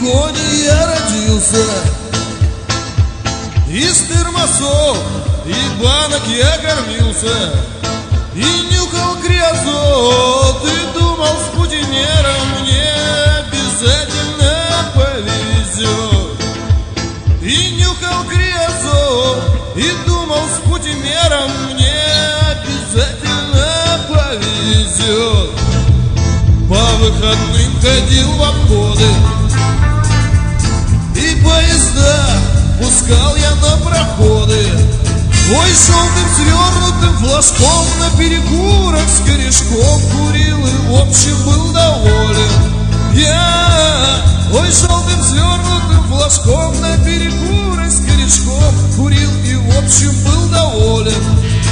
регионе я родился. Из термосов и банок я кормился, и нюхал криозот, и думал, с путинером мне обязательно повезет. И нюхал криозот, и думал, с путинером мне обязательно повезет. По выходным ходил в обходы, и поезда пускал я на проходы. Ой, желтым свернутым флажком на перекурах с корешком курил и в общем был доволен. Я, ой, желтым свернутым флажком на перекурах с корешком курил и в общем был доволен.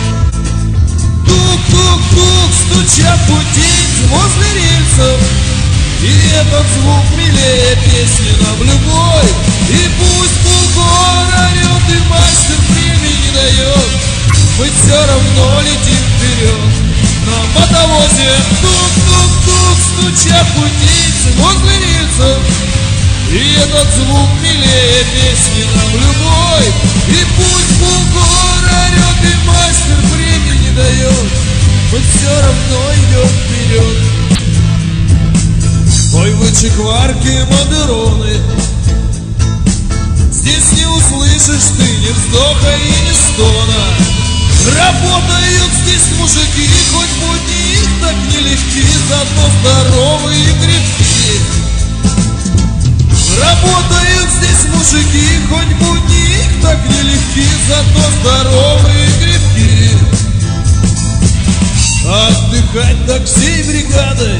Тук-тук-тук стучат путейцы возле рельсов, и этот звук милее песни нам любой. И пусть булгор орет, и мастер времени дает, мы все равно летим вперед на мотовозе. Тук-тук-тук стучат путейцы возле рельсов, и этот звук милее песни нам любой. И пусть булгор орет, и мастер времени дает, мы все равно идем вперед. Ой, вы чекварки, модероны, здесь не услышишь ты ни вздоха и ни стона. Работают здесь мужики, хоть будни их так нелегки, зато здоровые и крепкие. Работают здесь мужики, хоть будни их так нелегки, зато здоровые и крепкие. Отдыхать так всей бригадой,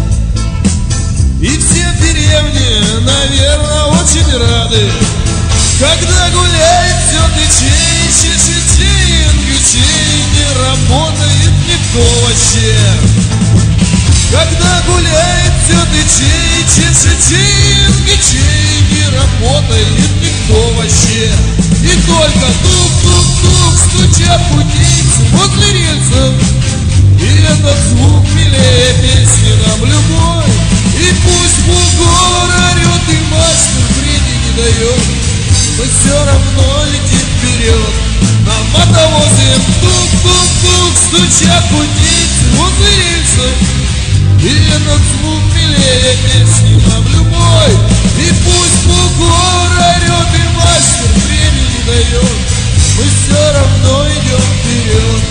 и все в деревне, наверное, очень рады, когда гуляет все тычей, чешичей, ингичей, не работает никто вообще. Когда гуляет все тычей, чешичей, ингичей, не работает никто вообще. И только тук-тук-тук стучат путейцы возле рельсов, и этот звук милее песни нам любой. И пусть булгор орет, и мастер времени дает, мы все равно летим вперед на мотовозе. Тук-тук-тук стучат путейцы возле рельсов, и этот звук милее песни нам любой. И пусть булгор орет, и мастер времени дает, мы все равно идем вперед.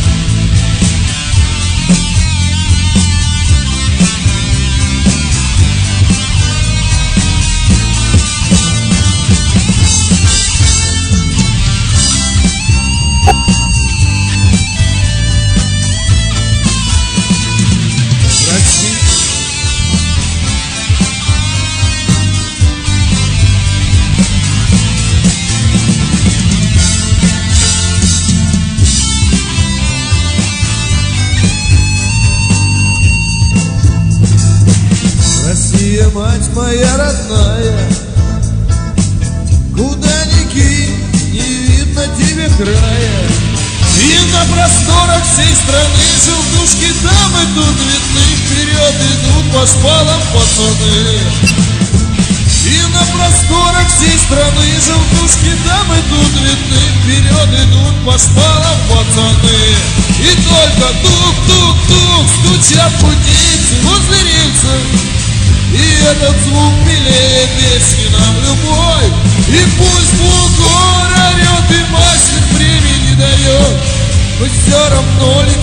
Россия, мать моя родная, куда ни кинь, не видно тебе края. И на просторах всей страны желтушки там и тут видны, вперед идут по шпалам пацаны. И на просторах всей страны желтушки там и тут видны, вперед идут по шпалам пацаны. И только тук-тук-тук стучат путейцы возле рельсов, и этот звук милее песни нам любой. И пусть булгор орет, и мастер времени дает, мы все равно летим